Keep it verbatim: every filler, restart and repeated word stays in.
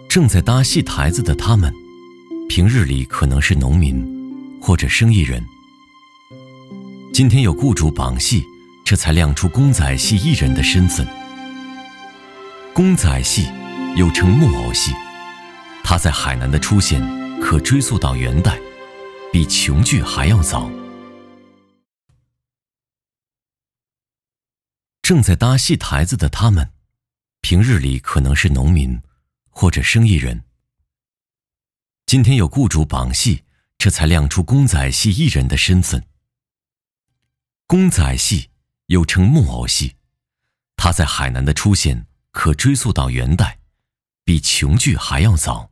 正在搭戏台子的他们，平日里可能是农民或者生意人。今天有雇主绑戏，这才亮出公仔戏艺人的身份。公仔戏又称木偶戏，它在海南的出现可追溯到元代，比琼剧还要早。正在搭戏台子的他们，平日里可能是农民或者生意人。今天有雇主绑戏，这才亮出公仔戏艺人的身份。公仔戏又称木偶戏，它在海南的出现可追溯到元代，比琼剧还要早。